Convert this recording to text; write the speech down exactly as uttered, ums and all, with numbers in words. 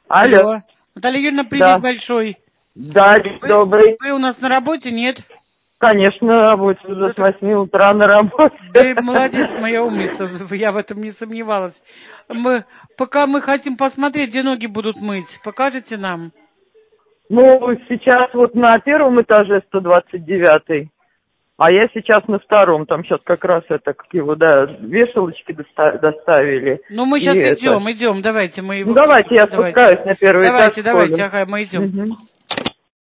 Алло. Алло. Наталья Юрьевна, привет Да. большой. Да, Вы, добрый. вы у нас на работе, нет? Конечно, на работе. Уже Да с так- восьми утра на работе. Ты молодец, моя умница, я в этом не сомневалась. Мы, пока мы хотим посмотреть, где ноги будут мыть, покажете нам? Ну, сейчас вот на первом этаже сто двадцать девятый. А я сейчас на втором. Там сейчас как раз это, как его, да, вешалочки доста- доставили. Ну, мы И сейчас это... идем, идем, давайте мы Ну, его... давайте я Давайте, спускаюсь на первый этаж, давайте, что ли. давайте, ага, мы идем. Мгм.